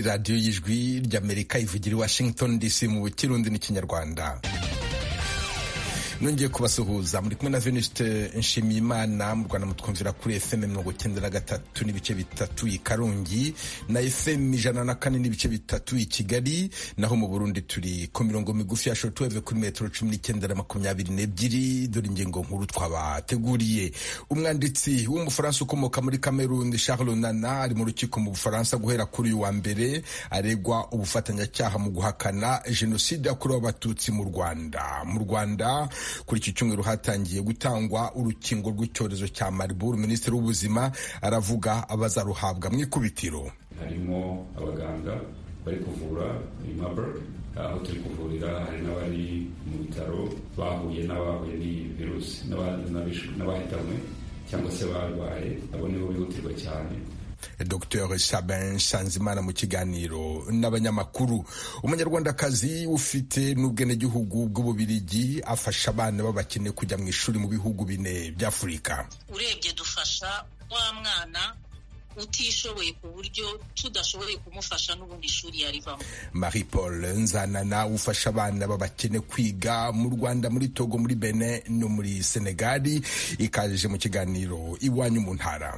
ni radiyo y'ijwi ry'Amerika ivugira i Washington DC mu Kirundi n'Ikinyarwanda. Nongeye kubasuhuza muri kumwe na Venuste Nshimiyimana mu Rwanda mutwumvira kuri FM 93 n'ibice bitatu i Karongi na FM 104 n'ibice bitatu i Kigali, naho mu Burundi turi ku mirongo migufi ya shortwave kuri metero 19:22. Dore ingingo nkuru twabateguriye. Umwanditsi w'umufaransa ukomoka muri Cameroon Charles Nana ari mu rukiko mu Bufaransa guhera kuri uyu wa mbere aregwa ubufatanyacyaha mu guhakana jenoside yakorewe abatutsi mu Rwanda. Mu Rwanda kuri iki cyumweru hatangiye gutangwa urukingo rw'icyorezo cya Marburg. Minisitiri w'ubuzima aravuga abazaruhabwa mu ikubitiro. Harimo abaganga bari kuvura i Marburg, aho turi kuvurira hari n'abari mu bitaro bahuye n'iyi virusi n'abahitanwe cyangwa se barwaye, abo nibo bihutirwa cyane. Dr Sabin Sanzimana mu kiganiro n'abanyamakuru. Umunyarwandakazi ufite n'ubwenegihugu bw'Ububirigi afasha abana b'abakene kujya mu ishuri mu bihugu bine by'Afurika. Urebye dufasha wa mwana utishoboye ku buryo tudashoboye kumufasha n'ubundi ishuri yarivamo. Marie Paul Nzanana ufasha abana b'abakene kwiga mu Rwanda, muri Togo, muri Benin no muri Senegal, ikaje mu kiganiro Iwanyu mu Ntara.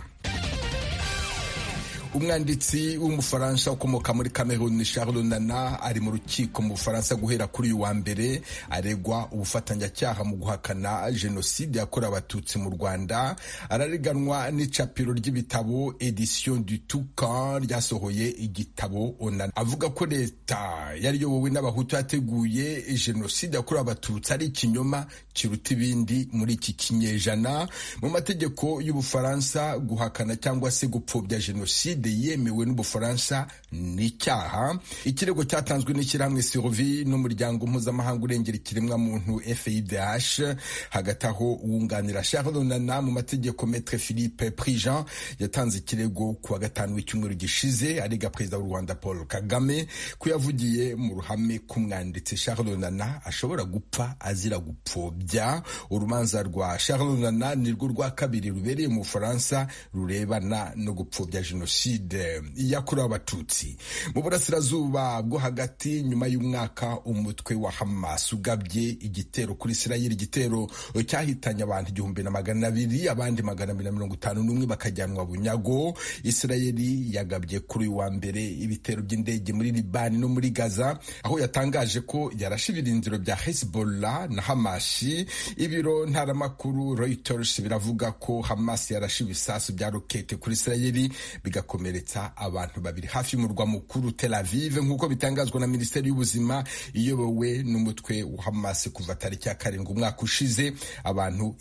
Umwanditsi w'umufaransa ukomoka muri Cameroon Charles Nana ari mu rukiko mu Bufaransa guhera kuri uyu wa mbere aregwa ubufatanyacyaha mu guhakana jenoside yakorewe abatutsi mu Rwanda. Arareganwa n'icapiro ry'ibitabo Edition du Toucan ryasohoye igitabo Onana, avuga ko leta yari yobowe n'abahutu yateguye jenoside yakorewe abatutsi ari ikinyoma kiruta ibindi muri iki kinyejana. Mu mategeko y'Ubufaransa guhakana cyangwa se gupfobya jenoside yemewe n'Ubufaransa ni icyaha. Ikirego cyatanzwe n'ishyirahamwe Survie n'umuryango mpuzamahanga urengera ikiremwa muntu FIDH. Hagati aho uwunganira Charles Nana mu mategeko Maître Philippe Prigent yatanze ikirego ku wa gatanu w'icyumweru gishize arega Perezida w'u Rwanda Paul Kagame ko yavugiye mu ruhame k'umwanditsi Charles Nana ashobora gupfa azira gupfobya. Urubanza rwa Charles Nana nirwo rwa kabiri rubereye mu Bufaransa rurebana no gupfobya jenoside yakorewe abatutsi. Mu burasirazuba bwo hagati, nyuma y'umwaka umutwe wa Hamas ugabye igitero kuri Israel, igitero cyahitanye abantu 1,200, abandi 251 bakajyanwa bunyago. Israel yagabye kuri uyu wa mbere ibitero by'indege muri Libani no muri Gaza, aho yatangaje ko yarashe ibirindiro bya Hezbollah na Hamas. Ibiro ntaramakuru Reuters biravuga ko Hamas yarashe ibisasu bya rokete kuri Israel bigakomeretsa abantu babiri hafi y'umurwa mukuru Tel Aviv, nk'uko bitangazwa na Minisiteri y'Ubuzima iyobowe n'umutwe wa Hamas. Kuva tariki ya 7 umwaka ushize abantu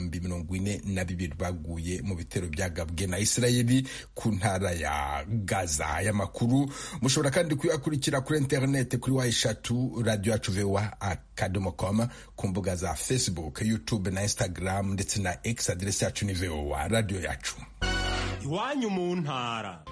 42,000 baguye mu bitero byagabwe na Israeli ku ntara ya Gaza. Aya makuru mushobora kandi kuyakurikira kuri internet kuri wa3 radio yacu VOA@com, ku mbuga za Facebook, YouTube na Instagram ndetse na X. Adresse yacu ni VOA radio yacu. Iwanyu mu ntara.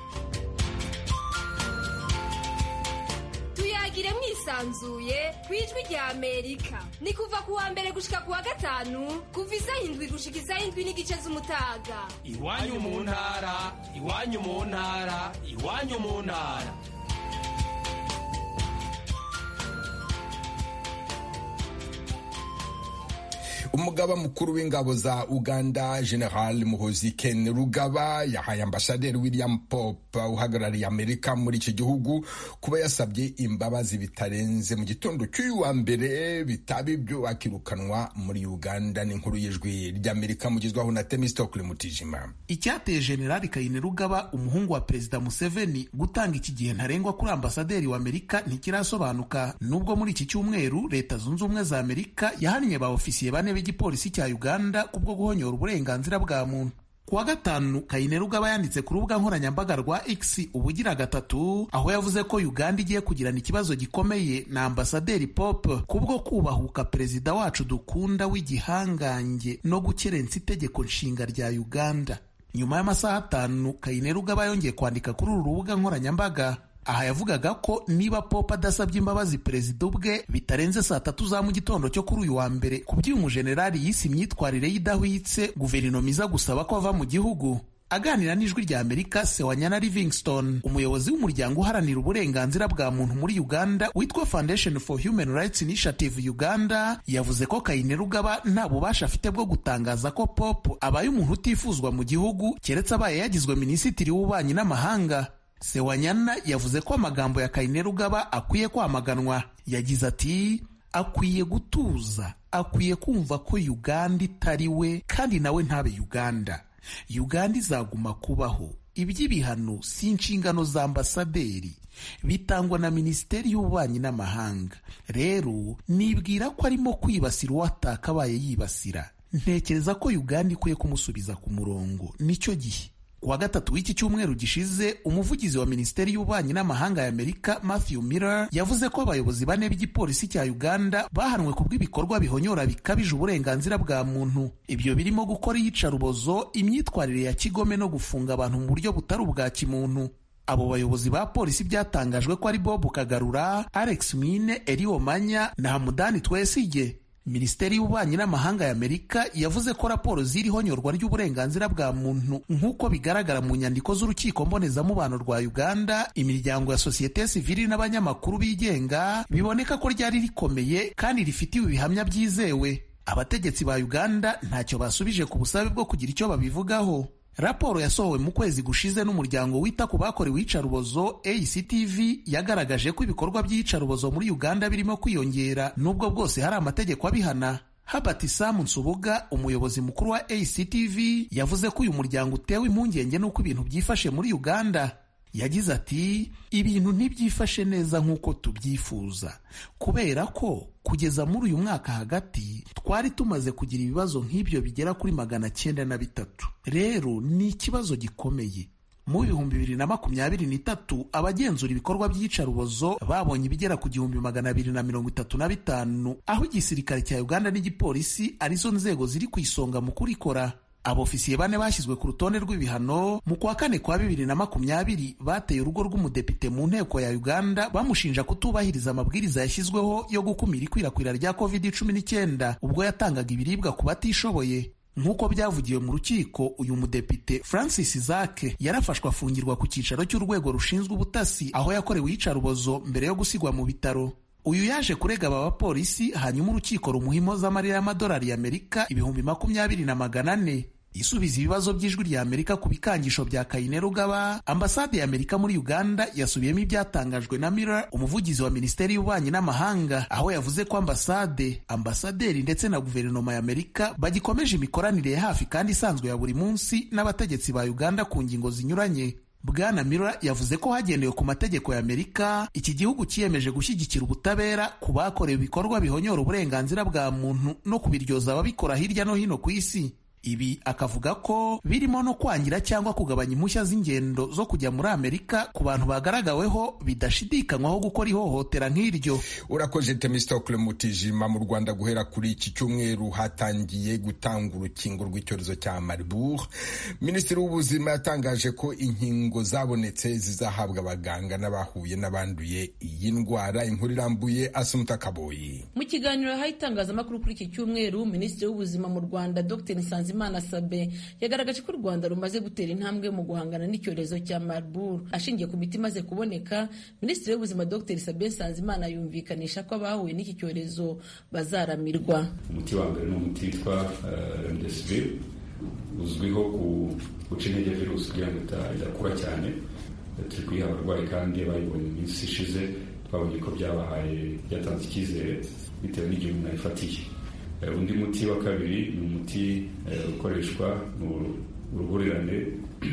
Tuyagire mwisanzuye kwijwi rya Amerika. Ni kuva ku wa mbere gushika ku wa gatanu, kuva isaha 7 gushika isaha 7 n'igice z'umutaga. Iwanyu mu ntara, iwanyu mu ntara, iwanyu mu ntara. Umugaba mukuru w'ingabo za Uganda General Muhoozi Kainerugaba yahaye Ambasaderi William Pope uhagarariye Amerika muri iki gihugu kuba yasabye imbabazi bitarenze mu gitondo cy'uyu wa mbere, bitaba ibyo akirukanwa muri Uganda. Ni inkuru y'ijwi ry'Amerika mugizwaho na Temistokle Mutijima. Icyateye General Kainerugaba umuhungu wa Perezida Museveni gutanga iki gihe ntarengwa kuri Ambasaderi wa Amerika ntikirasobanuka, nubwo muri iki cyumweru Leta Zunze Ubumwe za Amerika yahannye ba ofisiye bane b'igipolisi cya Uganda kubwo guhonyora uburenganzira bwa muntu. Kuwa gatanu Kainerugaba yanditse ku rubuga nkoranyambaga rwa X ubugira gatatu, aho yavuze ko Uganda igiye kugirana ikibazo gikomeye na Ambasaderi Pope kubwo kubahuka perezida wacu dukunda w'igihangange no gukerensa itegeko nshinga rya Uganda. Nyuma y'amasaha 5 Kainerugaba yongeye kwandika kuri uru rubuga nkoranyambaga. Aha yavugaga ko niba Pope adasabye imbabazi perezida ubwe bitarenze saa 3 za mu gitondo cyo kuri uyu wa mbere, ku by'umujenerali yise imyitwarire y'idahwitse guverinoma iza gusaba ko ava mu gihugu. Aganira n'Ijwi rya Amerika, Sewanyana Livingstone, umuyobozi w'umuryango uharanira uburenganzira bwa muntu muri Uganda witwa Foundation for Human Rights Initiative Uganda, yavuze ko Kainerugaba nta bubasha afite bwo gutangaza ko Pop abaye umuntu utifuzwa mu gihugu keretse abaye yagizwe minisitiri w'ububanyi n'amahanga. Sewanyana yavuze ko amagambo ya Kainerugaba akwiye kwamaganwa. Yagize ati, akwiye gutuza, akwiye kumva ko Uganda itari we kandi nawe ntabe Uganda. Uganda izaguma kubaho. Iby'ibihano si inshingano za ambasaderi, bitangwa na Minisiteri y'Ububanyi n'Amahanga. Rero nibwira ko arimo kwibasira uwo atakabaye yibasira. Ntekereza ko Uganda ikwiye kumusubiza ku murongo. Nicyo gihe. Kuwa gatatu w'iki cyumweru gishize, umuvugizi wa Minisiteri y'Ububanyi n'Amahanga ya Amerika Matthew Miller yavuze ko abayobozi bane b'igipolisi cya Uganda bahanwe ku bw'ibikorwa bihonyora bikabije uburenganzira bwa muntu. Ibyo birimo gukora iyicarubozo, imyitwarire ya kigome no gufunga abantu mu buryo butari ubwa kimuntu. Abo bayobozi ba polisi byatangajwe ko ari Bob Kagarura, Alex Mine, Eli Omanya na Hamudani Twesige. Minisiteri y'Ububanyi n'Amahanga ya Amerika yavuze ko raporo ziriho nyorwa ry'uburenganzira bwa muntu nk'uko bigaragara mu nyandiko z'urukiko mbonezamubano rwa Uganda, imiryango ya sosiyete sivili n'abanyamakuru bigenga, biboneka ko ryari rikomeye kandi rifitiwe ibihamya byizewe. Abategetsi ba Uganda ntacyo basubije ku busabe bwo kugira icyo babivugaho. Raporo yasohowe mu kwezi gushize n'umuryango wita ku bakorewe iyicarubozo ACTV yagaragaje ko ibikorwa by'iyicarubozo muri Uganda birimo kwiyongera nubwo bwose hari amategeko abihana. Herbert Sam Nsubuga, umuyobozi mukuru wa ACTV, yavuze ko uyu muryango utewe impungenge n'uko ibintu byifashe muri Uganda. Yagize ati, ibintu ntibyifashe neza nk'uko tubyifuza, kubera ko kugeza muri uyu mwaka hagati twari tumaze kugira ibibazo nk'ibyo bigera kuri 903. Rero ni ikibazo gikomeye. Mu 2023 abagenzura ibikorwa by'iyicarubozo babonye ibigera ku 235, aho igisirikare cya Uganda n'igipolisi arizo nzego ziri ku isonga mu kurikora. Abofisiye bane bashyizwe ku rutonde rw'ibihano mu kwa kane kwa 2020 bateye urugo rw'umudepite mu nteko ya Uganda bamushinja kutubahiriza amabwiriza yashyizweho yo gukumira ikwirakwira rya COVID-19 ubwo yatangaga ibiribwa ku batishoboye. Nk'uko byavugiwe mu rukiko, uyu mudepite Francis Zake yarafashwe afungirwa ku cyicaro cy'urwego rushinzwe ubutasi aho yakorewe iyicarubozo mbere yo gusigwa mu bitaro. Uyu yaje kurega aba bapolisi, hanyuma urukiko rumuha impozamarira y'amadolari y'Amerika 20,400. Isubiza ibibazo by'Ijwi rya Amerika ku bikangisho bya Kainerugaba, ambasade ya Amerika muri Uganda yasubiyemo ibyatangajwe na Miller, umuvugizi wa Minisiteri y'Ububanyi n'Amahanga, aho yavuze ko ambasaderi ndetse na guverinoma ya Amerika bagikomeje imikoranire ya hafi kandi isanzwe ya buri munsi n'abategetsi ba Uganda ku ngingo zinyuranye. Bwana Miller yavuze ko hagendewe ku mategeko ya Amerika, iki gihugu cyiyemeje gushyigikira ubutabera ku bakorewe ibikorwa bihonyora uburenganzira bwa muntu no kubiryoza ababikora hirya no hino ku isi. Ibi akavuga ko birimo no kwangira cyangwa kugabanya impushya z'ingendo zo kujya muri Amerika ku bantu bagaragaweho bidashidikanywaho gukora ihohotera nk'iryo. Urakoze Temistokle Mutijima. Mu Rwanda guhera kuri iki cyumweru hatangiye gutanga urukingo rw'icyorezo cya Marburg. Minisitiri w'Ubuzima yatangaje ko inkingo zabonetse zizahabwa abaganga n'abahuye n'abanduye iyi ndwara. Inkuru irambuye Asumta Kaboyi. Mu kiganiro yahaye itangazamakuru kuri iki cyumweru, Minisitiri w'Ubuzima mu Rwanda Dr. Nsanzimana Sabe yagaragaje ko u Rwanda rumaze gutera intambwe mu guhangana n'icyorezo cya Marburg. Ashingiye ku miti imaze kuboneka, Minisitiri w'Ubuzima Dr. Sabe Nsanzimana yumvikanisha ko abahuye n'iki cyorezo bazaramirwa. Umuti wa mbere ni umuti witwa Remdesivir, uzwiho guca intege virusi kugira ngo idakura cyane. Turi kuyiha abarwayi kandi bayibonye iminsi ishize twabonye ko byatanze icyizere bitewe n'igihe umuntu ayifatiye. Undi muti wa kabiri ni umuti ukoreshwa mu ruhurirane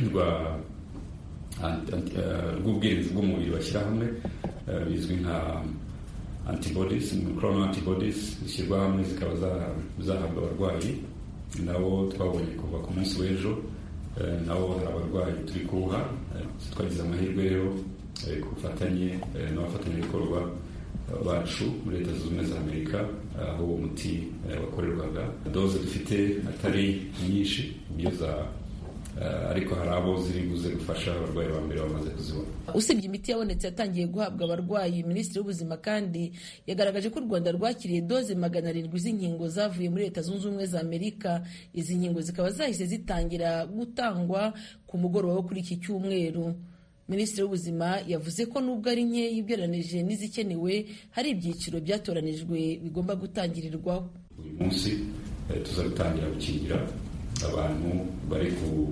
rw'ubwirinzi bw'umubiri bashyira hamwe, bizwi nka antibodies, monoclonal antibodies, zishyirwa hamwe zikaba zahabwa abarwayi. Nabo twabonye kuva ku munsi w'ejo, nabo hari abarwayi turi kuwuha. Twagize amahirwe rero ku bufatanye n'abafatanyabikorwa bacu muri Leta Zunze Ubumwe za Amerika, aho uwo muti wakorerwaga. Doze dufite atari nyinshi, ibyo ariko hari abo ziri buze gufasha abarwayi ba mbere bamaze kuzibona. Usibye imiti yabonetse yatangiye guhabwa abarwayi, Minisitiri w'Ubuzima kandi yagaragaje ko u Rwanda rwakiriye doze 700 z'inkingo zavuye muri Leta Zunze Ubumwe za Amerika. Izi nkingo zikaba zahise zitangira gutangwa ku mugoroba wo kuri iki cyumweru. Minisitiri w'Ubuzima yavuze ko nubwo ari nke ugereranije n'izikenewe, hari ibyiciro byatoranijwe bigomba gutangirirwaho. Uyu munsi tuzatangira gukingira abantu bari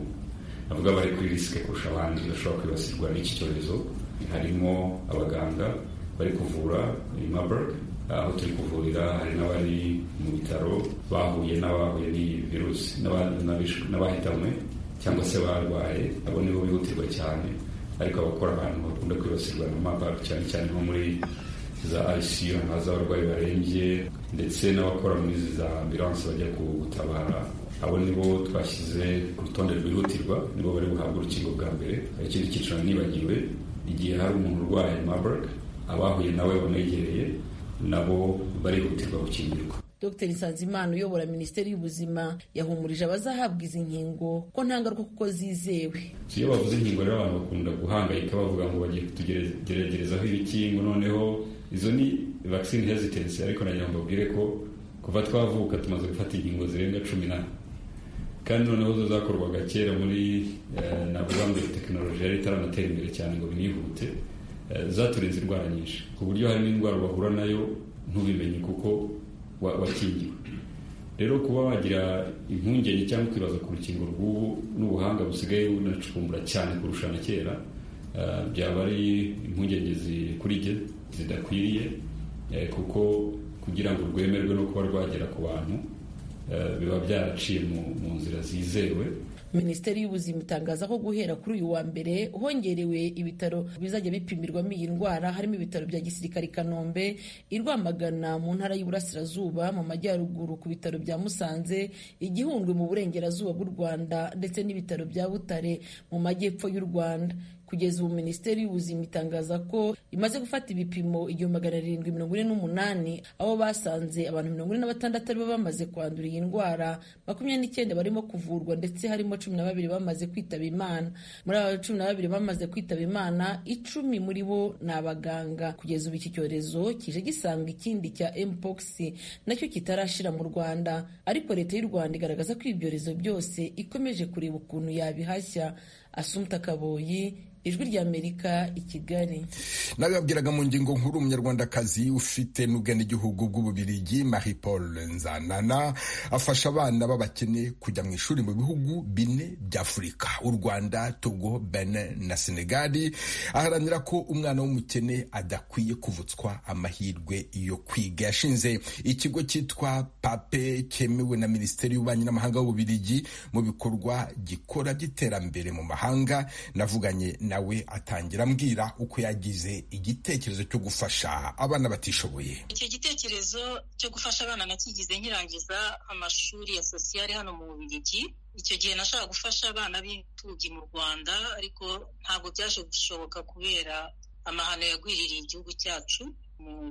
kuri risike kurusha abandi bashobora kwibasirwa n'iki cyorezo. Harimo abaganga bari kuvura Marburg, aho turi kuvurira hari n'abari mu bitaro bahuye n'iyi virusi n'abahitanwe cyangwa se barwaye. Abo nibo bihutirwa cyane, ariko abakora abantu bakunda kwibasirwa na Marburg cyane cyane nko muri za ICU haza abarwayi barembye, ndetse n'abakora muri za ambulance bajya gutabara. Abo nibo twashyize ku rutonde rwihutirwa, nibo bari buhabwa urukingo bwa mbere. Ikindi cyiciro nibagiwe, igihe hari umuntu urwaye Marburg, abahuye nawe bamwegereye nabo barihutirwa gukingirwa. Dr Nsanzimana uyobora Minisiteri y'Ubuzima yahumurije abazahabwa izi nkingo ko nta ngaruka kuko zizewe. Iyo bavuze inkingo rero abantu bakunda guhangayika bavuga ngo bagiye kutugeregerezaho ibikingo, noneho izo ni vaccine hesitancy, ariko nagira ngo mbabwire ko kuva twavuka tumaze gufata inkingo zirenga 18, kandi noneho zo zakorwaga kera muri navuga ngo tekinoloji yari itaranatera imbere cyane ngo binihute, zaturinze indwara nyinshi ku buryo hari n'indwara bahura nayo ntubimenye kuko wakingiwe. Rero kuba wagira impungenge cyangwa kwibaza ku rukingo rw'ubu n'ubuhanga busigaye bunacukumbura cyane kurusha na kera, byaba ari impungenge zidakwiriye, kuko kugira ngo rwemerwe no kuba rwagera ku bantu biba byaraciye mu nzira zizewe. Minisiteri y'Ubuzima itangaza ko guhera kuri uyu wa mbere hongerewe ibitaro bizajya bipimirwamo iyi ndwara, harimo ibitaro bya gisirikare i Kanombe, i Rwamagana mu ntara y'Iburasirazuba, mu majyaruguru ku bitaro bya Musanze, i Gihundwe mu burengerazuba bw'u Rwanda, ndetse n'ibitaro bya Butare mu majyepfo y'u Rwanda. Kugeza ubu Minisiteri y'Ubuzima itangaza ko imaze gufata ibipimo 748, aho basanze abantu 46 aribo bamaze kwandura iyi ndwara, 29 barimo kuvurwa, ndetse harimo 12 bamaze kwitaba Imana. Muri abo 12 bamaze kwitaba Imana, 10 muri bo ni abaganga. Kugeza ubu iki cyorezo kije gisanga ikindi cya Mpox nacyo kitarashira mu Rwanda, ariko Leta y'u Rwanda igaragaza ko ibyorezo byose ikomeje kureba ukuntu yabihashya. Assumpta Kaboyi, Ijwi ry'Amerika, i Kigali. Nababwiraga mu ngingo nkuru, umunyarwandakazi ufite n'ubwenegihugu bw'Ububiligi Marie Paul Nzanana afasha abana b'abakene kujya mu ishuri mu bihugu 4 by'Afurika: u Rwanda, Togo, Benin na Senegali. Aharanira ko umwana w'umukene adakwiye kuvutswa amahirwe yo kwiga. Yashinze ikigo cyitwa PAPE cyemewe na Minisiteri y'Ububanyi n'Amahanga y'Ububiligi mu bikorwa gikora by'iterambere mu mahanga. Navuganye nawe atangira ambwira uko yagize igitekerezo cyo gufasha abana batishoboye. Icyo gitekerezo cyo gufasha abana nakigize nkirangiza amashuri ya sosiyali hano mu Bubiligi. Icyo gihe nashaka gufasha abana b'imfubyi mu Rwanda, ariko ntabwo byaje gushoboka kubera amahano yagwiririye igihugu cyacu mu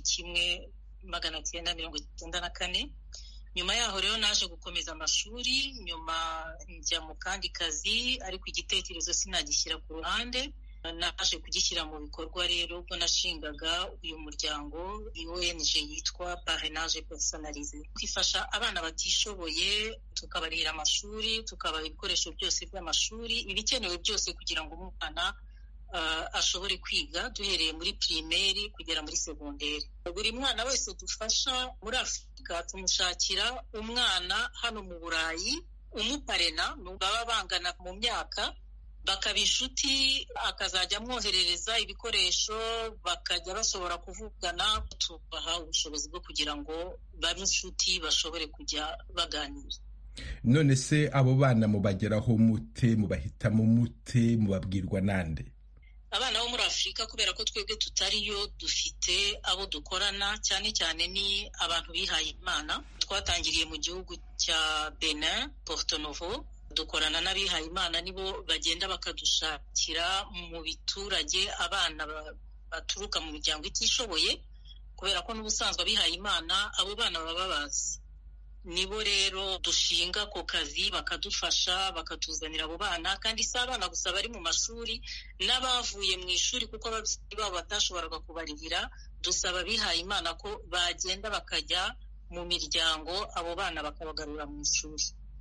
1994. Nyuma yaho rero naje gukomeza amashuri, nyuma njya mu kandi kazi, ariko igitekerezo sinagishyira ku ruhande, naje kugishyira mu bikorwa. Rero ubwo nashingaga uyu muryango ONG yitwa Parrainage Personnalisé, kwifasha abana batishoboye, tukabarihira amashuri, tukabaha ibikoresho byose by'amashuri, ibikenewe byose kugira ngo umwana ashobore kwiga, duhereye muri primaire kugera muri segonderi. Buri mwana wese dufasha muri Afurika tumushakira umwana hano mu Burayi umuparena, baba bangana mu myaka, bakaba inshuti, akazajya amwoherereza ibikoresho, bakajya bashobora kuvugana, tubaha ubushobozi bwo kugira ngo babe inshuti, bashobore kujya baganira. None se abo bana mubageraho mute, mubahitamo mute, mubabwirwa nande? Abana bo muri Afurika, kubera ko twebwe tutariyo, dufite abo dukorana, cyane cyane ni abantu bihaye Imana. Twatangiriye mu gihugu cya Benin, Porto Novo, dukorana n'abihaye Imana, nibo bagenda bakadushakira mu biturage abana baturuka mu miryango itishoboye, kubera ko n'ubusanzwe abihaye Imana abo bana baba bazi. nibo rero dushinga ako kazi bakadufasha bakatuzanira abo bana, kandi si abana gusa bari mu mashuri n'abavuye mu ishuri kuko ababyeyi babo batashoboraga kubarihira, dusaba abihaye Imana ko bagenda bakajya mu miryango abo bana bakabagarura mu ishuri.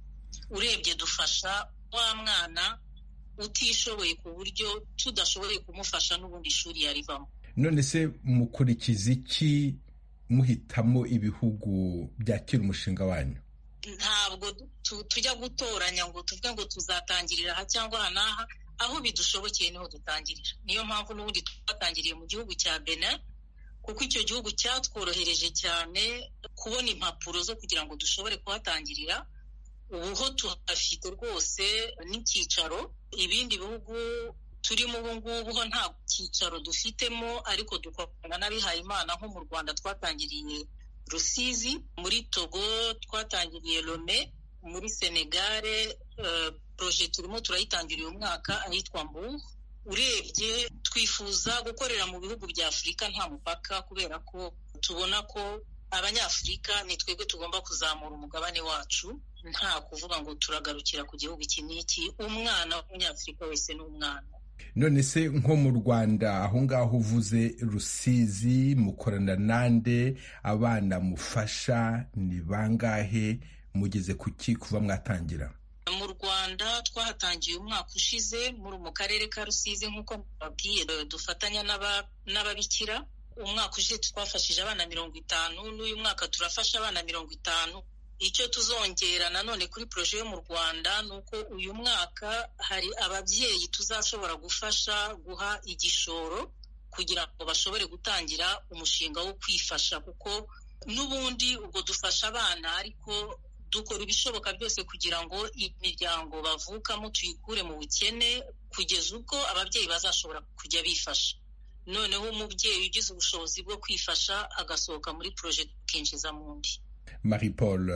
Urebye dufasha wa mwana utishoboye ku buryo tudashoboye kumufasha n'ubundi ishuri yarivamo. None se mukurikiza iki muhitamo ibihugu byakira umushinga wanyu? Ntabwo tujya gutoranya ngo tuvuge ngo tuzatangirira aha cyangwa aha n'aha, aho bidushobokeye niho dutangirira. Niyo mpamvu n'ubundi twatangiriye mu gihugu cya Benin, kuko icyo gihugu cyatworohereje cyane kubona impapuro zo kugira ngo dushobore kuhatangirira. Ubu ho tuhafite rwose n'icyicaro. Ibindi bihugu turimo ubu ngubu ho nta cyicaro dufitemo, ariko dukorana n'abihaye Imana. Nko mu Rwanda twatangiriye Rusizi, muri Togo twatangiriye Lome, muri Senegale projet turimo turayitangiriye uyu mwaka ahitwa Mbu. Urebye twifuza gukorera mu bihugu bya Afurika nta mupaka, kubera ko tubona ko Abanyafurika ni twebwe tugomba kuzamura umugabane wacu, nta kuvuga ngo turagarukira ku gihugu iki n'iki. Umwana w'Umunyafurika wese ni umwana. None se nko mu Rwanda aho ngaho uvuze Rusizi, mukorana nande? Abana mufasha ni bangahe? Mugeze kuki kuva mwatangira? Mu Rwanda twahatangiye umwaka ushize mu karere ka Rusizi, nk'uko babwiye dufatanya n'ababikira. Umwaka ushize twafashije abana 50, n'uyu mwaka turafasha abana 50. Icyo tuzongera nanone kuri projet yo mu Rwanda nuko uyu mwaka hari ababyeyi tuzashobora gufasha guha igishoro kugira ngo bashobore gutangira umushinga wo kwifasha, kuko n'ubundi ubwo dufasha abana ariko dukora ibishoboka byose kugira ngo imiryango bavukamo tuyikure mu bukene kugeza ubwo ababyeyi bazashobora kujya bifasha. Noneho umubyeyi ugize ubushobozi bwo kwifasha agasohoka muri projet tukinjiza mu ndi. Marie-Paul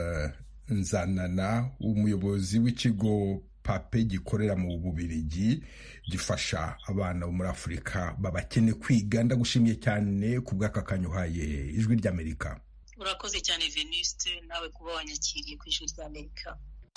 Nzanana, umuyobozi w'ikigo PAPE gikorera mu Bubiligi gifasha abana bo muri Afurika babakene kwiga, ndagushimiye cyane ku bw'aka kanya uhaye Ijwi ry'Amerika. Urakoze cyane Venuste, nawe kuba wanyakiriye ku Ijwi ry'Amerika.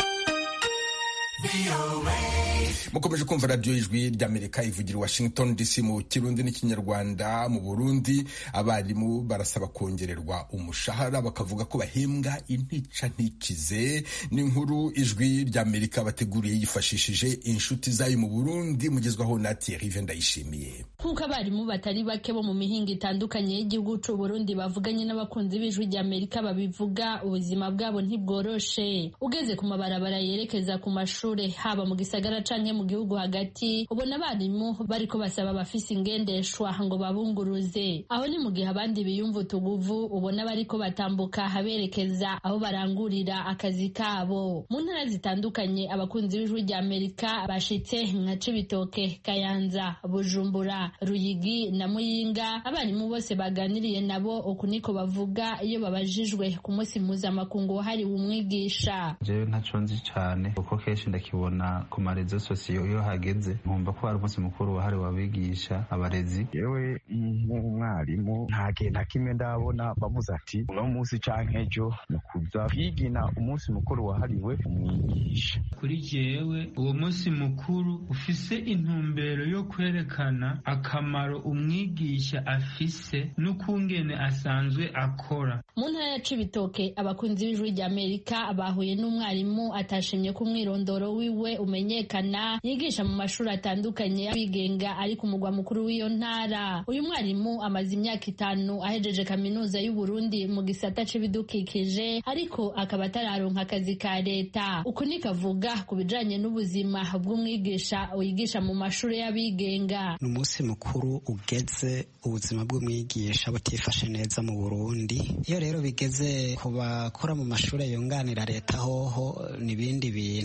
Mukomeje kumva radio Ijwi ry'Amerika ivugira Washington DC mu Kirundi n'Ikinyarwanda. Mu Burundi abarimu barasaba kongererwa umushahara, bakavuga ko bahembwa intica ntikize. N'inkuru Ijwi ry'Amerika bateguriye yifashishije inshuti zayo mu Burundi, mugezwaho na Thierry Vendayishimiye. Kuko abarimu batari bake bo mu mihinga itandukanye y'igihugu cy'u Burundi bavuganye n'abakunzi b'Ijwi ry'Amerika babivuga ubuzima bwabo ntibworoshe. Ugeze ku mabarabara yerekeza ku mashuri haba mu gisagara canke mu gihugu hagati, ubona abarimu bariko basaba abafise ingendeshwa ngo babunguruze. Aho ni mu gihe abandi biyumva utuguvu, ubona bariko batambuka haberekeza aho barangurira akazi kabo. Mu ntara zitandukanye abakunzi b'Ijwi ry'Amerika bashitse nka Cibitoke, Kayanza, Bujumbura, Ruyigi na Muyinga. Abarimu bose baganiriye nabo uku niko bavuga iyo babajijwe ku munsi mpuzamakungu wahariwe umwigisha. Jewe ntaco nzi cane kuko kenshi ndakibona ku marezo sosiyo iyo hageze, nkumva ko hari umunsi mukuru wahariwe abigisha abarezi. Yewe nk'umwarimu nta kintu na kimwe ndabona bavuze ati uno munsi canke ejo ni kuza kwigina umunsi mukuru wahariwe umwigisha. Kuri jewe uwo munsi mukuru ufise intumbero yo kwerekana akamaro umwigisha afise n'ukungene asanzwe akora. Mu ntara ya Cibitoke abakunzi b'Ijwi ry'Amerika bahuye n'umwarimu atashimye ku mwirondoro wiwe umenyekana, yigisha mu mashuri atandukanye y'abigenga ari ku mugwa mukuru w'iyo ntara. Uyu mwarimu amaze imyaka 5 ahejeje kaminuza y'u Burundi mu gisata c'ibidukikije, ariko akaba atararonka akazi ka leta. Uko nikavuga ku bijanye n'ubuzima bw'umwigisha wigisha mu mashuri y'abigenga. Ni umunsi mukuru ugeze ubuzima bw'umwigisha butifashe neza mu Burundi. Iyo rero bigeze ku bakora mu mashuri yunganira leta hoho n'ibindi bintu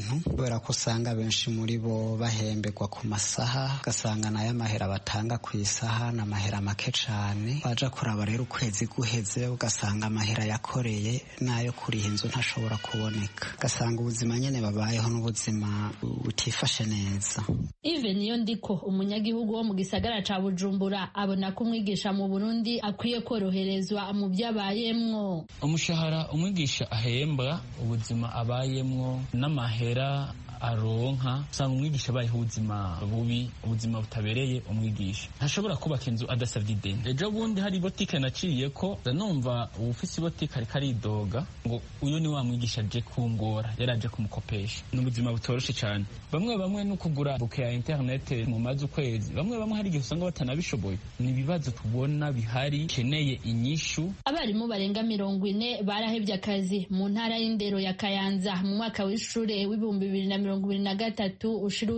kubera ko usanga benshi muri bo bahemberwa ku masaha, ugasanga nayo amahera batanga ku isaha ni amahera make cane. Baja kuraba rero ukwezi guheze ugasanga amahera yakoreye nayo kuriha inzu ntashobora kuboneka, ugasanga ubuzima nyene babayeho n'ubuzima butifashe neza. Ive Niyondiko, umunyagihugu wo mu gisagara ca Bujumbura, abona ko umwigisha mu Burundi akwiye koroherezwa mu byabayemwo. Umushahara umwigisha ahembwa, ubuzima abayemwo n'amahera aronka, usanga umwigisha abayeho ubuzima bubi, ubuzima butabereye umwigisha. Ntashobora kubaka inzu adasabye ideni. Ejo bundi hari botike naciye ko numva ufise botike ariko aridoga ngo uyo ni wa mwigisha aje kungora, yaraje kumukopesha. N'ubuzima butoroshe cyane. Bamwe no kugura buke ya internet mu mazi ukwezi, bamwe hari igihe usanga batanabishoboye. Ni ibibazo tubona bihari, keneye inyishu. Abarimu barenga 40 barahevye akazi mu ntara y'indero ya Kayanza mu mwaka w'ishure w'ibihumbi 2023 ushira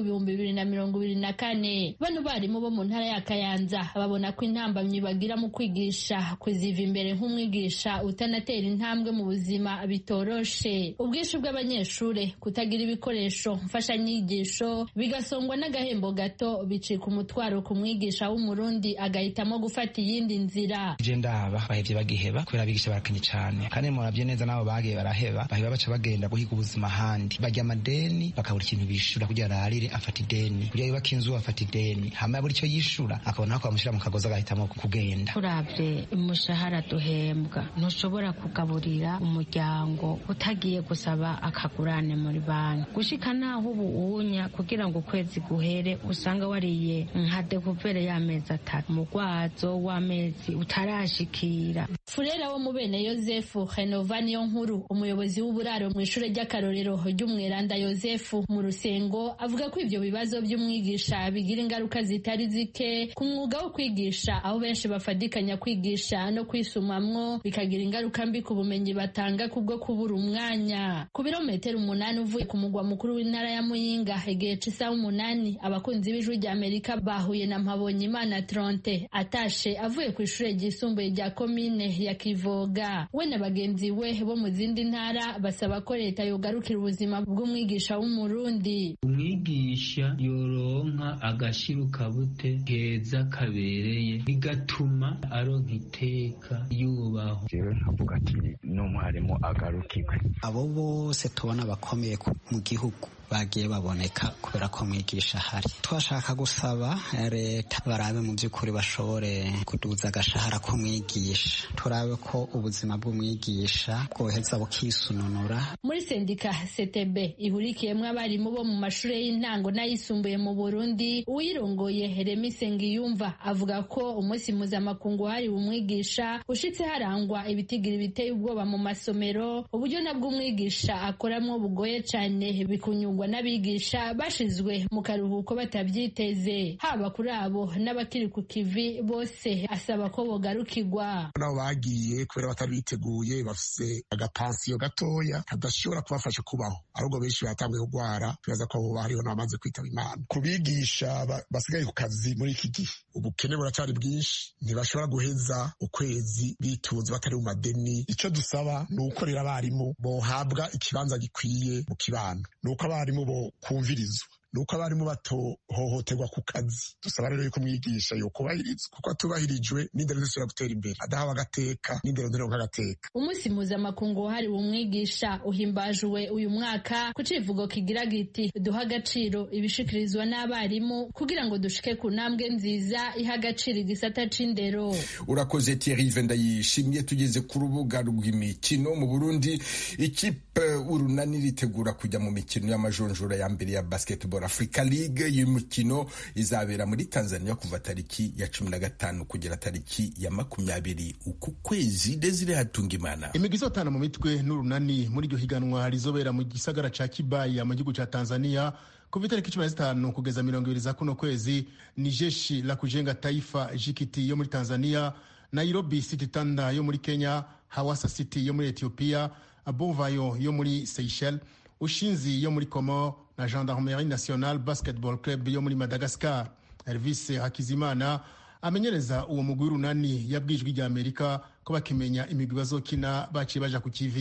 2024. Bano barimu bo mu ntara ya Kayanza babona ko intambamyi bagira mu kwigisha kuziva imbere nk'umwigisha utanatera intambwe mu buzima bitoroshe. Ubwinshi bw'abanyeshure, kutagira ibikoresho mfashanyigisho, bigasongwa n'agahembo gato, bicika umutwaro ku mwigisha w'umurundi agahitamo gufata iyindi nzira. Je ndaba bahevye bagiheba kubera abigisha barakenye cane, kandi muravye neza nabo bagiye baraheba, baheba baca bagenda guhiga ubuzima handi, bajya amadeni bakabura ikintu bishura kugira ararire afata ideni, kugira yubaka inzu afata ideni, hama yabura icyo yishura akabona ko bamushira mu kagozi agahitamo kugenda. Turavye umushahara duhembwa, ntushobora kugaburira umuryango utagiye gusaba akagurane muri banki, gushika naho ubu unya kugira ngo ukwezi guhere usanga wariye nka dekuvere y'amezi 3, umugwazo w'amezi utarashikira. Furera wo mu bene Yosefu Renovani yo nkuru, umuyobozi w'uburaro mu ishure ry'akarorero ry'umweranda Yosefu mu Rusengo, avuga ko ivyo bibazo by'umwigisha bigira ingaruka zitari zike ku mwuga wo kwigisha, aho benshi bafadikanya kwigisha no kwisumamwo, bikagira ingaruka mbi ku bumenyi batanga kubwo kubura umwanya. Ku birometero 8 uvuye ku mugwa mukuru w'intara ya Muyinga, igihe c'isaha 8, abakunzi b'ijwi rya Amerika bahuye na Mpabonyimana Tronte atashe avuye ku ishure ryisumbuye rya komine ya Kivoga. We na bagenzi we bo mu zindi ntara basaba ko leta yogarukira ubuzima bw'umwigisha w'umurundi. Umwigisha yoronka agashiruka bute keza kabereye, bigatuma aronka iteka yubaho. Jewe nkavuga ati n'umwarimu agarukirwe. Abo bose tubona bakomeye mu gihugu bagiye baboneka kubera ko mwigisha hari. Twashaka gusaba leta barabe mu by'ukuri bashobore kuduza agashahara ko mwigisha, turabe ko ubuzima bw'umwigisha bwoheza bukisununura. Muri sendika CTB ihurikiyemwo abarimu bo mu mashure y'intango n'ayisumbuye mu Burundi, uyirongoye Remi Sengiyumva avuga ko umunsi mpuzamakungu hariwe umwigisha ushitse harangwa ibitigira biteye ubwoba mu masomero, uburyo nabwo umwigisha akoramwo bugoye cane, bikunyurwa n'abigisha bashizwe mu karuhuko batavyiteze. Haba kuri abo n'abakiri ku kivi bose asaba ko bogarukirwa. Nabo bagiye kubera batari biteguye, bafise agapansiyo gatoya kadashobora kubafasha kubaho, ahubwo benshi batanguye kugwara, tubaza ko abo bariho n'abamaze kwitaba Imana. Kubigisha basigaye ku kazi muri iki gihe, ubukene buracari bwinshi, ntibashobora guheza ukwezi bitunze batari mu madeni. Ico dusaba ni uko rero abarimu bohabwa ikibanza gikwiye mu kibano, nuko abarimu bo kumvirizwa, nuko abarimu batohohoterwa ku kazi. Dusaba rero yuko mwigisha yokubahirizwa, kuko atubahirijwe n'indero zisubira gutera imbere, adahawe agateka n'indero ndironka agateka. Umunsi mpuzamakungu wahariwe umwigisha uhimbajwe uyu mwaka ku civugo kigira giti duha agaciro ibishikirizwa n'abarimu kugira ngo dushike ku ntambwe nziza iha agaciro igisata c'indero. Urakoze Thierry Vendayishimye. Tugeze ku rubuga rw'imikino mu Burundi, ikipe urunani ritegura kujya mu mikino y'amajonjora ya mbere ya Basketball Africa League. Y'imikino izabera muri Tanzania kuva tariki ya 15 kugera tariki ya 20 uku kwezi. Desire Hatungimana. Imigwi izotana mu mitwe n'urunani muri iryo higanwa rizobera mu gisagara ca Kibaya mu gihugu ca Tanzania kuva itariki 15 kugeza 20 za kuno kwezi ni Jeshi la Kujenga Taifa JKT yo muri Tanzania, Nairobi City Thunder yo muri Kenya, Hawassa City yo muri Ethiopia, Abovayo yo muri Seychelles, Ushinzi yo muri Comores na Gendarmerie Nationale Basketball Club yo muri Madagascar. Elvis Hakizimana amenyereza uwo mugwi w'urunani yabwijwe rya Amerika ko bakimenya imigwi bazokina baciye baja ku kivi.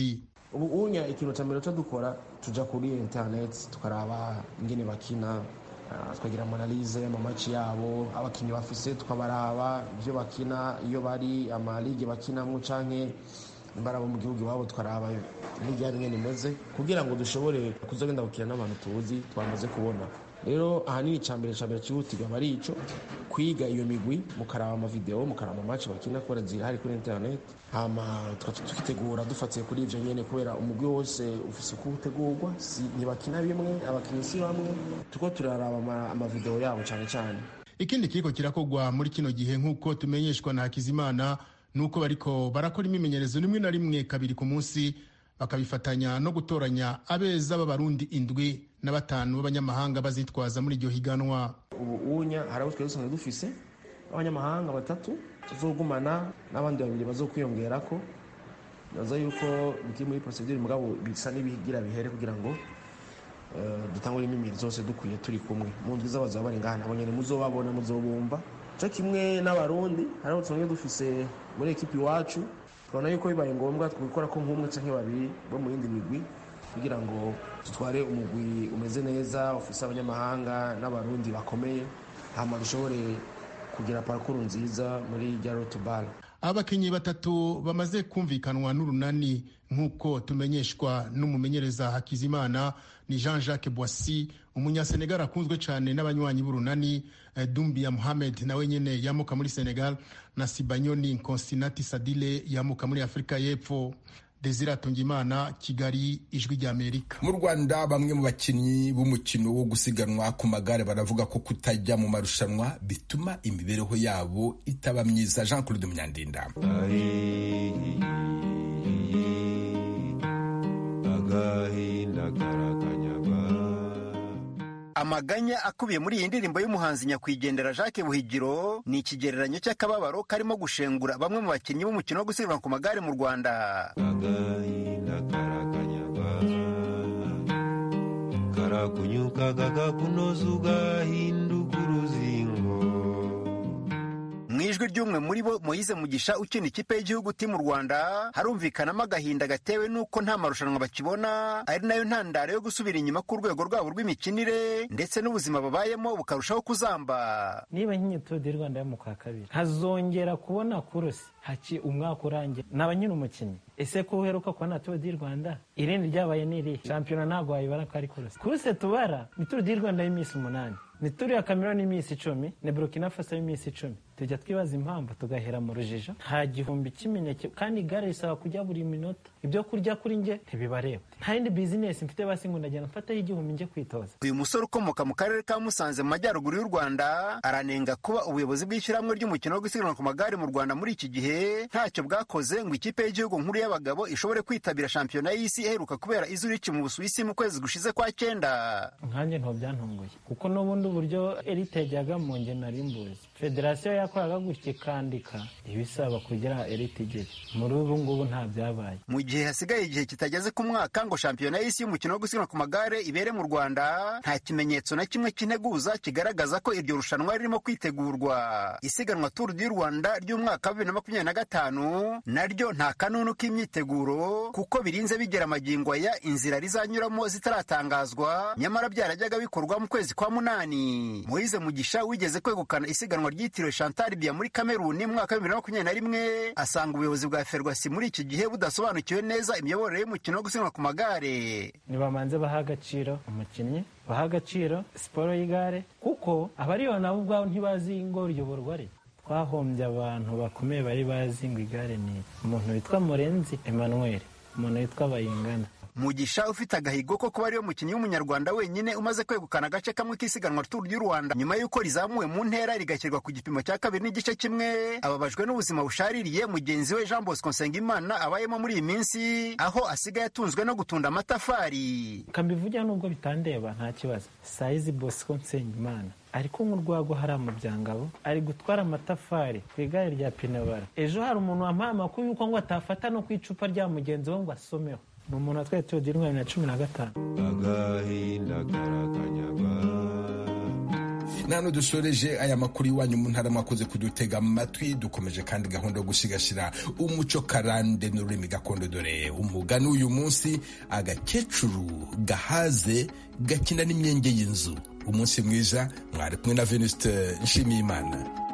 ubu unya ikintu cya mbere cyo dukora tuja kuri internet tukaraba ingene bakina, tukagira analyse y'amamaci yabo, abakinnyi bafise tukabaraba ibyo bakina, iyo bari amalige bakinamwo canke imbaraga mu gihugu iwabo tukaraba n'ijyanye ngene imeze kugira ngo dushobore kuzogenda gukina n'abantu tuzi twamaze kubona. Rero ahanini icambere cyihutirwa bari ico kwiga iyo migwi, mukaraba amavideo, mukaraba amamatch bakina kora zirahari kuri internet, hama tukitegura dufatiye kuri ivyo nyene, kubera umugwi wose ufise uko utegurwa, ntibakina bimwe, abakinnyi si bamwe, tuko turaraba amavideo yabo cyane cyane. Ikindi kiriko kirakogwa muri kino gihe nk'uko tumenyeshwa na Hakizimana nuko bariko barakora imimenyerezo rimwe na rimwe kabiri ku munsi, bakabifatanya no gutoranya abeza b'abarundi 7 na 5 b'abanyamahanga bazitwaza muri iryo higanwa. Ubu unya haraho twese dufise abanyamahanga 3 tuzogumana n'abandi 2 bazokwiyongerako, nazo yuko biki muri procedure mugabo bisa n'ibigira bihere kugira ngo dutangure imimiri zose dukwiye turi kumwe. Mu ndwi z'abaza bari ngana abo nyene muzobabona muzobumva cyo kimwe n'abarundi haraho twongeye dufise muri ekipi wacu, twabona yuko bibaye ngombwa twikora ko nk'umwe canke 2 bo mu yindi migwi kugira ngo tutware umugwi umeze neza ufise abanyamahanga n'abarundi bakomeye, hama dushobore kugira parcours nziza muri Jarotobal. Abakinyi 3 bamaze kumvikanwa n'urunani nk'uko tumenyeshwa n'umumenyereza Hakizimana ni Jean-Jacques Boissy, umunyasenegal akunzwe cyane n'abanywanyi b'urunani, Doumbia Mohamed nawe nyene yamuka muri Senegal, na Sibanyoni Constantine Sadile yamuka muri Afrika y'Epfo. Desire Tungimana, Kigali, Ijwi ry'Amerika. Mu Rwanda bamwe mu bakinnyi b'umukino wo gusiganwa ku magare baravuga ko kutajya mu marushanwa bituma imibereho yabo itaba myiza. Jean Claude Munyandinda. Amaganya akubiye muri iyi ndirimbo y'umuhanzi nyakwigendera Jacques Buhigiro ni ikigereranyo cy'akababaro karimo gushengura bamwe mu bakinnyi b'umukino wo gusiganwa ku magare mu Rwanda. Karakunyuka kakakunozuga hinduka uruzingo. Mu ijwi ry'umwe muri bo Moise Mugisha ukina ikipe y'igihugu mu Rwanda harumvikanamo agahinda gatewe n'uko nta marushanwa bakibona, ari nayo ntandaro yo gusubira inyuma ku rwego rwabo rw'imikinire ndetse n'ubuzima babayemo bukarushaho kuzamba. Niba nk'iyi Tour du Rwanda yo mu kwa kabiri hazongera kubona kurusi haki umwaka urangiye naba nyine umukinnyi, ese ko uheruka kubona Tour du Rwanda irindi ryabaye n'iri shampiyona ntabwo wayibara ko ari kurusi tubara ni Tour du Rwanda y'iminsi 8, ni Tour ya Cameroon y'iminsi 10, ni Burkina Faso y'iminsi 10. Tujya twibaza impamvu tugahera mu rujijo, nta gihumbi cy'imineke kandi igare risaba kujya buri minota, ibyo kurya kuri nge ntibibareba, nta yindi business mfite basi ngo ndagenda mfata y'igihumbi nje kwitoza. Uyu musore ukomoka mu karere ka Musanze mu majyaruguru y'u Rwanda aranenga kuba ubuyobozi bw'ishyirahamwe ry'umukino wo gusiganwa ku magare mu Rwanda muri iki gihe ntacyo bwakoze ngo ikipe y'igihugu nkuru y'abagabo ishobore kwitabira shampiyona y'isi iheruka kubera i Zurich mu Busuwisi mu kwezi gushize kwa 9. Nkanjye nto byantunguye kuko n'ubundi uburyo Elite yajyaga mu nge nari mbuzi, federasiyo yakoraga gutya ikandika ibisaba kugira Elite igere, muri ubu ngubu nta byabaye. Mu gihe hasigaye igihe kitageze ku mwaka ngo shampiyona y'isi y'umukino wo gusiganwa ku magare ibere mu Rwanda, nta kimenyetso na kimwe cy'integuza kigaragaza ko iryo rushanwa ririmo kwitegurwa. Isiganwa Tour du Rwanda ry'umwaka wa 2025 naryo nta kanunu k'imyiteguro kuko birinze bigera magingo ya inzira rizanyuramo zitaratangazwa, nyamara byarajyaga bikorwa mu kwezi kwa 8. Moise Mugisha wigeze kwegukana isiganwa ryitiriwe Chantal Biya muri Cameroon mu mwaka wa 2021 asanga ubuyobozi bwa Ferwacy muri iki gihe budasobanukiwe neza imiyoborere y'umukino wo gusiganwa ku magare. Nibamanze baha agaciro umukinnyi, baha agaciro siporo y'igare kuko abariyo nabo ubwabo ntibazi ngo riyoborwa ari. Twahombye abantu bakomeye bari bazi ngo igare ni umuntu witwa Murenzi Emmanuel, umuntu witwa Bayingana. Mugisha ufite agahigo ko kuba ariyo mukinnyi w'umunyarwanda wenyine umaze kwegukana agace kamwe k'isiganwa Tour du Rwanda nyuma y'uko rizamuwe mu ntera rigashyirwa ku gipimo cya 2 n'igice kimwe, ababajwe n'ubuzima bushaririye mugenzi we Jean Bosco Nsengimana abayemo muri iyi minsi, aho asigaye atunzwe no gutunda amatafari. Kambivugira nubwo bitandeba nta kibazo, Saizi Bosco Nsengimana ariko nk'urwago hari mu byangabo ari gutwara amatafari ku igare rya Pinabara. Ejo hari umuntu wampaye amakuru yuko ngo atafata no kwicupa rya mugenzi we ngo asomeho, ni umuntu atwaye Tour du Rwanda 2015. nano dusoreje aya makuru iwanyu mu ntara mwakoze kudutega amatwi. Dukomeje kandi gahunda yo gusigasira umuco karande n'ururimi gakondo. Dore umugani uyu munsi: agakecuru gahaze gakina n'imyenge y'inzu. Umunsi mwiza, mwari kumwe na Venuste Nshimiyimana.